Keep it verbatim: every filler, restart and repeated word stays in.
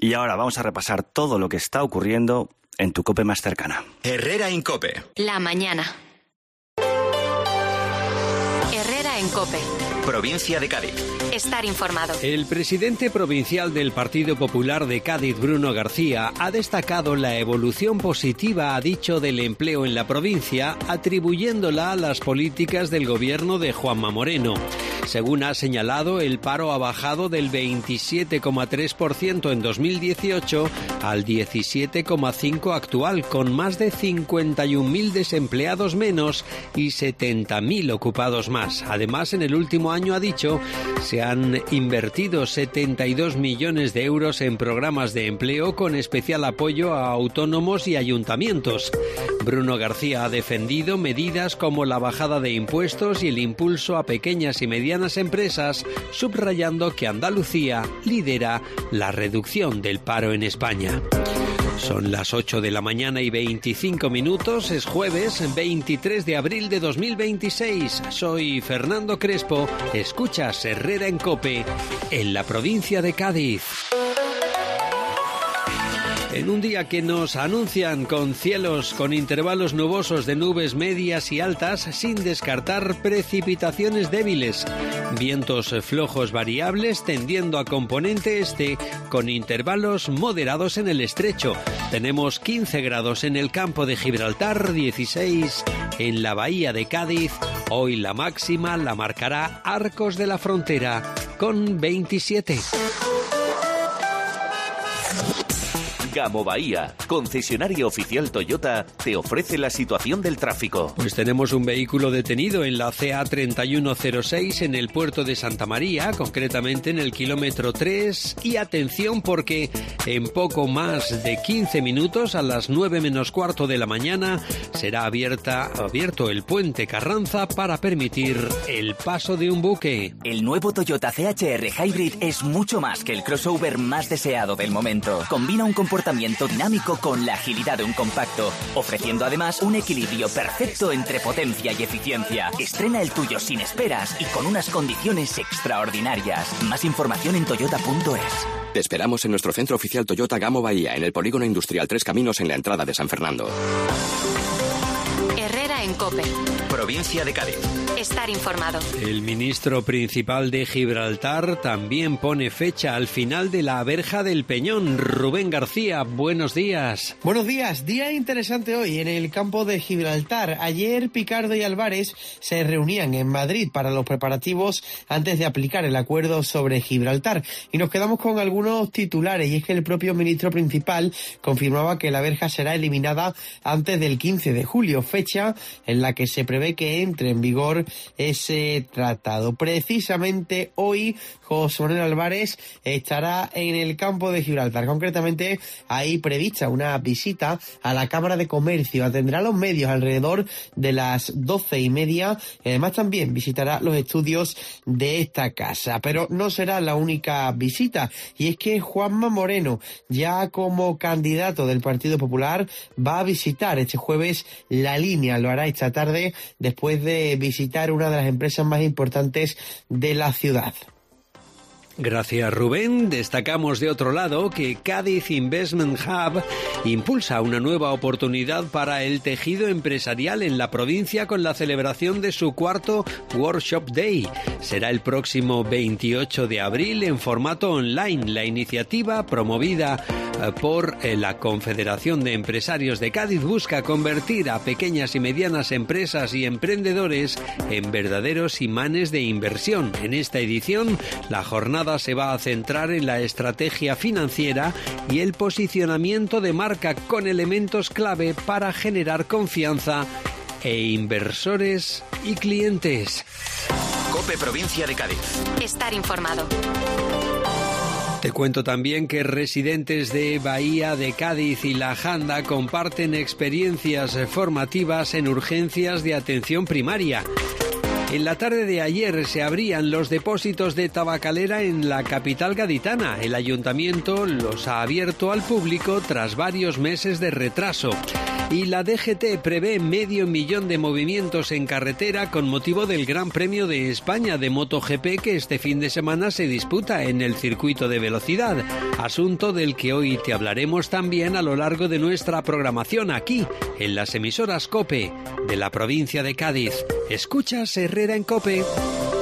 Y ahora vamos a repasar todo lo que está ocurriendo en tu COPE más cercana. Herrera en COPE. La mañana. Herrera en COPE. Provincia de Cádiz. Estar informado. El presidente provincial del Partido Popular de Cádiz, Bruno García, ha destacado la evolución positiva, ha dicho, del empleo en la provincia, atribuyéndola a las políticas del gobierno de Juanma Moreno. Según ha señalado, el paro ha bajado del veintisiete coma tres por ciento en dos mil dieciocho al diecisiete coma cinco por ciento actual, con más de cincuenta y un mil desempleados menos y setenta mil ocupados más. Además, en el último año, ha dicho, se han invertido setenta y dos millones de euros en programas de empleo con especial apoyo a autónomos y ayuntamientos. Bruno García ha defendido medidas como la bajada de impuestos y el impulso a pequeñas y medianas empresas, subrayando que Andalucía lidera la reducción del paro en España. Son las ocho de la mañana y veinticinco minutos, es jueves veintitrés de abril de dos mil veintiséis. Soy Fernando Crespo, escuchas Herrera en COPE, en la provincia de Cádiz. En un día que nos anuncian con cielos con intervalos nubosos de nubes medias y altas, sin descartar precipitaciones débiles. Vientos flojos variables tendiendo a componente este, con intervalos moderados en el estrecho. Tenemos quince grados en el campo de Gibraltar, dieciséis en la bahía de Cádiz. Hoy la máxima la marcará Arcos de la Frontera, con veintisiete. Gamo Bahía, concesionario oficial Toyota, te ofrece la situación del tráfico. Pues tenemos un vehículo detenido en la C A treinta y uno cero seis en el puerto de Santa María, concretamente en el kilómetro tres. Y atención, porque en poco más de quince minutos, a las nueve menos cuarto de la mañana, será abierta, abierto el puente Carranza para permitir el paso de un buque. El nuevo Toyota C H R Hybrid es mucho más que el crossover más deseado del momento. Combina un comportamiento dinámico con la agilidad de un compacto, ofreciendo además un equilibrio perfecto entre potencia y eficiencia. Estrena el tuyo sin esperas y con unas condiciones extraordinarias. Más información en toyota punto es. Te esperamos en nuestro centro oficial Toyota Gamo Bahía, en el Polígono Industrial Tres Caminos, en la entrada de San Fernando. Herrera en COPE. Provincia de Cádiz. Estar informado. El ministro principal de Gibraltar también pone fecha al final de la verja del Peñón. Rubén García, buenos días. Buenos días. Día interesante hoy en el campo de Gibraltar. Ayer Picardo y Álvarez se reunían en Madrid para los preparativos antes de aplicar el acuerdo sobre Gibraltar. Y nos quedamos con algunos titulares, y es que el propio ministro principal confirmaba que la verja será eliminada antes del quince de julio, fecha en la que se prevé que entre en vigor ese tratado. Precisamente hoy José Manuel Álvarez estará en el campo de Gibraltar. Concretamente, hay prevista una visita a la Cámara de Comercio. Atenderá a los medios alrededor de las doce y media. Además, también visitará los estudios de esta casa. Pero no será la única visita. Y es que Juanma Moreno, ya como candidato del Partido Popular, va a visitar este jueves La Línea. Lo hará esta tarde después de visitar una de las empresas más importantes de la ciudad. Gracias, Rubén. Destacamos de otro lado que Cádiz Investment Hub impulsa una nueva oportunidad para el tejido empresarial en la provincia con la celebración de su cuarto Workshop Day. Será el próximo veintiocho de abril en formato online. La iniciativa, promovida por la Confederación de Empresarios de Cádiz, busca convertir a pequeñas y medianas empresas y emprendedores en verdaderos imanes de inversión. En esta edición, la jornada se va a centrar en la estrategia financiera y el posicionamiento de marca, con elementos clave para generar confianza e inversores y clientes. COPE Provincia de Cádiz. Estar informado. Te cuento también que residentes de Bahía de Cádiz y La Janda comparten experiencias formativas en urgencias de atención primaria. En la tarde de ayer se abrían los depósitos de tabacalera en la capital gaditana. El ayuntamiento los ha abierto al público tras varios meses de retraso. Y la D G T prevé medio millón de movimientos en carretera con motivo del Gran Premio de España de MotoGP que este fin de semana se disputa en el circuito de velocidad, asunto del que hoy te hablaremos también a lo largo de nuestra programación aquí, en las emisoras COPE de la provincia de Cádiz. Escuchas Herrera en COPE.